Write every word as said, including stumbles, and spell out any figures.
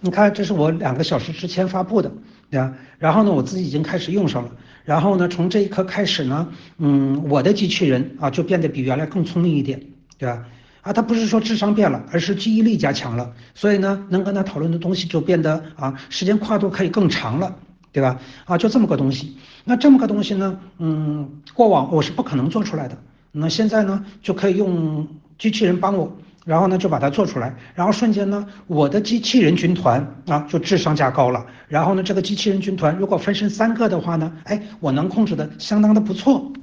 你看，这是我两个小时之前发布的，对吧？然后呢，我自己已经开始用上了。然后呢，从这一刻开始呢，嗯，我的机器人啊就变得比原来更聪明一点，对吧？啊，它不是说智商变了，而是记忆力加强了，所以呢，能跟他讨论的东西就变得啊，时间跨度可以更长了，对吧？啊，就这么个东西。那这么个东西呢，嗯，过往我是不可能做出来的，那现在呢，就可以用机器人帮我。然后呢就把它做出来，然后瞬间呢，我的机器人军团啊就智商加高了。然后呢，这个机器人军团如果分成三个的话呢，哎，我能控制的相当的不错。